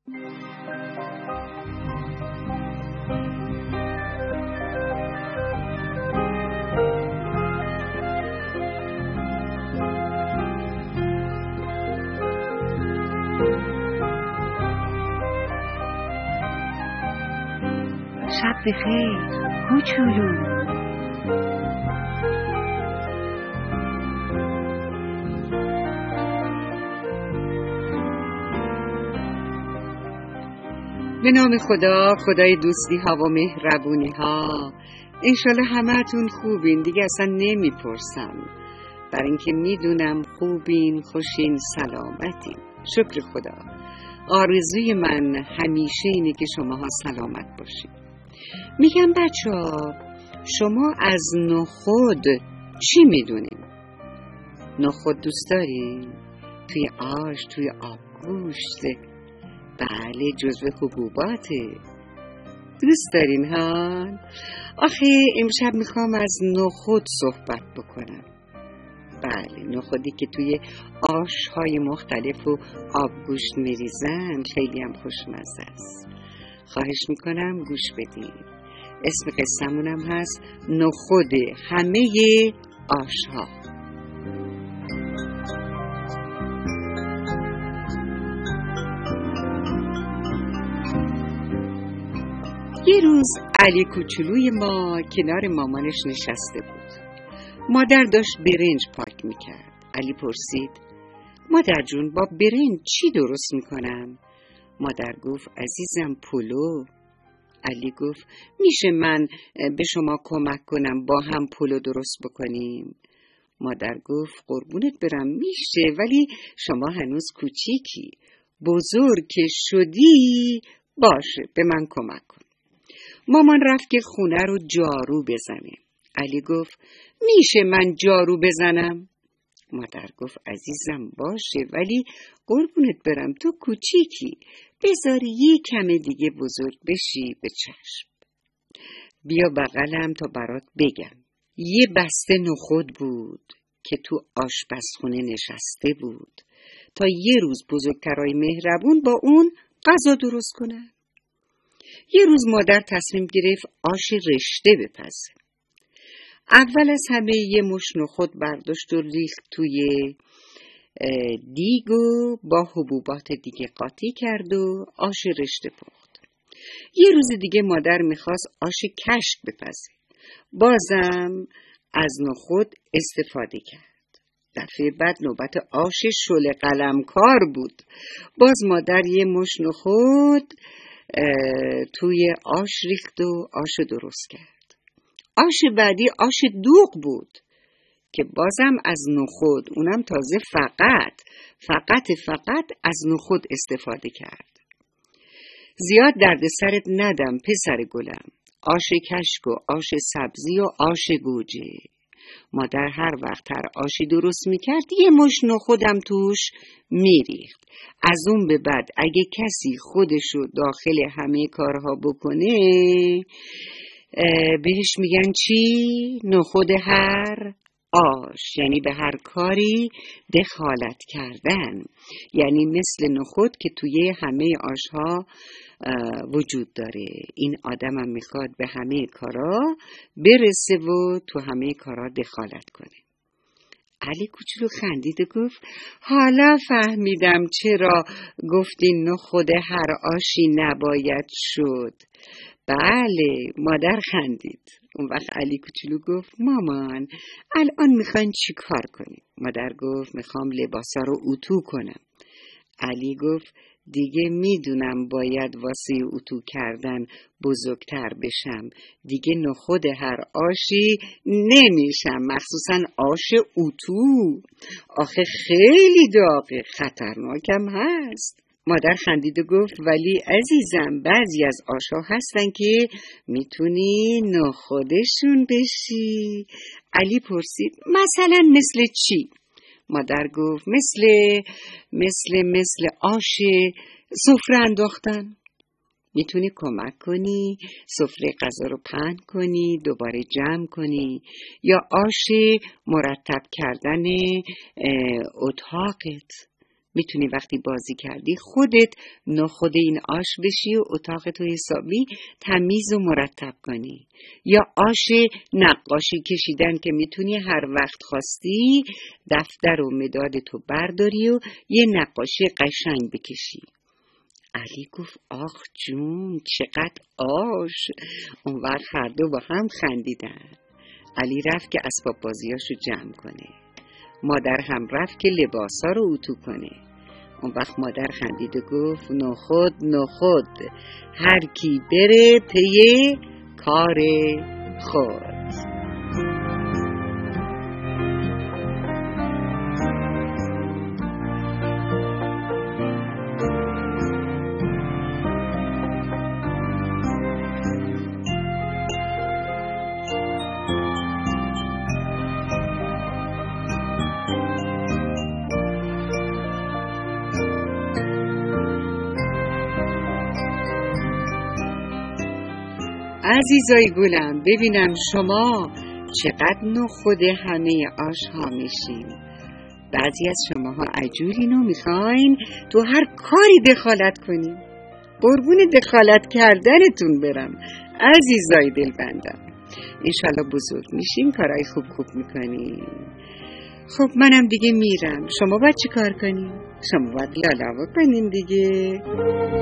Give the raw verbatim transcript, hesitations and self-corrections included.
شب بخیر کوچولو. به نام خدا، خدای دوستی ها و مهربونی ها. انشالله همه‌تون خوبین، دیگه اصلا نمیپرسم، برای اینکه میدونم خوبین، خوشین، سلامتین. شکر خدا. آرزوی من همیشه اینه که شماها سلامت باشین. میگم بچه ها، شما از نخود چی میدونین؟ نخود دوست دارین؟ توی آش، توی آبگوشت؟ بله، جزو حبوباته. دوست دارین ها؟ آخه امشب میخوام از نخود صحبت بکنم. بله، نخودی که توی آش‌های مختلف و آبگوشت میریزن، خیلی هم خوشمزه است. خواهش میکنم گوش بدین. اسم قصه‌مونم هست نخود همه آش‌ها. یه روز علی کوچولوی ما کنار مامانش نشسته بود. مادر داشت برنج پاک میکرد. علی پرسید: مادر جون، با برنج چی درست میکنم؟ مادر گفت: عزیزم، پلو. علی گفت: میشه من به شما کمک کنم با هم پلو درست بکنیم؟ مادر گفت: قربونت برم، میشه، ولی شما هنوز کوچیکی. بزرگ که شدی باشه به من کمک کن. مامان رفت که خونه رو جارو بزنه. علی گفت: میشه من جارو بزنم؟ مادر گفت: عزیزم باشه، ولی قربونت برم تو کوچیکی، بذار یه کم دیگه بزرگ بشی به چشم. بیا بغلم تا برات بگم. یه بسته نخود بود که تو آشپزخونه نشسته بود تا یه روز بزرگترای مهربون با اون غذا درست کنن. یه روز مادر تصمیم گرفت آش رشته بپزه. اول از همه یه مش نخود برداشت و ریخت توی دیگ و با حبوبات دیگه قاطی کرد و آش رشته پخت. یه روز دیگه مادر میخواست آش کشک بپزه. بازم از نخود استفاده کرد. دفعه بعد نوبت آش شل قلمکار بود. باز مادر یه مش نخود توی آش ریخت و آش درست کرد. آش بعدی آش دوغ بود که بازم از نخود، اونم تازه فقط فقط فقط از نخود استفاده کرد. زیاد درد سرت ندم پسر گلم. آش کشک و آش سبزی و آش گوجه. مادر هر وقت هر آشی درست میکرد یه مش نخودم توش میریخت. از اون به بعد اگه کسی خودشو داخل همه کارها بکنه بهش میگن چی؟ نخود هر آش، یعنی به هر کاری دخالت کردن، یعنی مثل نخود که توی همه آشها وجود داره. این آدم هم میخواد به همه کارا برسه و تو همه کارا دخالت کنه. علی کوچولو خندید و گفت: حالا فهمیدم چرا گفتین نخود هر آشی نباید شد. بله، مادر خندید. اون وقت علی کوچولو گفت: مامان، الان میخواین چی کار کنیم؟ مادر گفت: میخوام لباسا رو اتو کنم. علی گفت: دیگه میدونم باید واسه اتو کردن بزرگتر بشم، دیگه نخود هر آشی نمیشم، مخصوصا آش اتو. آخه خیلی داغه، خطرناکم هست. مادر خندید و گفت: ولی عزیزم، بعضی از آشا هستن که میتونی نخودشون بشی. علی پرسید: مثلا مثل چی؟ مادر گفت: مثل مثل مثل آش سفره انداختن. میتونی کمک کنی سفره غذا رو پهن کنی، دوباره جمع کنی، یا آش مرتب کردن اتاقت. میتونی وقتی بازی کردی خودت نخود این آش بشی و اتاق تو حسابی تمیز و مرتب کنی. یا آش نقاشی کشیدن که میتونی هر وقت خواستی دفتر و مداد تو برداری و یه نقاشی قشنگ بکشی. علی گفت آخ جون چقدر آش. اون وقت هر دو با هم خندیدن. علی رفت که اسباب بازیاشو جمع کنه. مادر هم رفت که لباسا رو اتو کنه. اون وقت مادر خندید و گفت نخود نخود هر کی بره پی کار خود. عزیزای گلم ببینم شما چقدر نخود همه آش ها میشین. بعضی از شماها عجولین و میخواین تو هر کاری دخالت کنین. قربون دخالت کردنتون برم عزیزای دلبندم. انشالله بزرگ میشین کارهای خوب خوب میکنین. خب منم دیگه میرم. شما باید چی کار کنین؟ شما باید لالا بکنین دیگه.